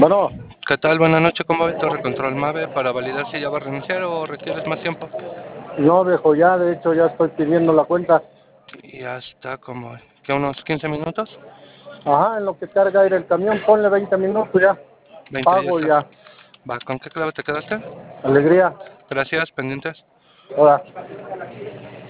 Bueno, ¿Qué tal? Buenas noches, ¿cómo va el Torre Control Mave para validar si ya va a reiniciar o requieres más tiempo? no, viejo, ya, de hecho, ya estoy pidiendo la cuenta. Y ya está como, ¿qué, unos 15 minutos? Ajá, en lo que carga aire el camión, ponle 20 minutos ya. 20 ya Pago está. ya. Va, ¿con qué clave te quedaste? Alegría. Gracias, pendientes. Hola.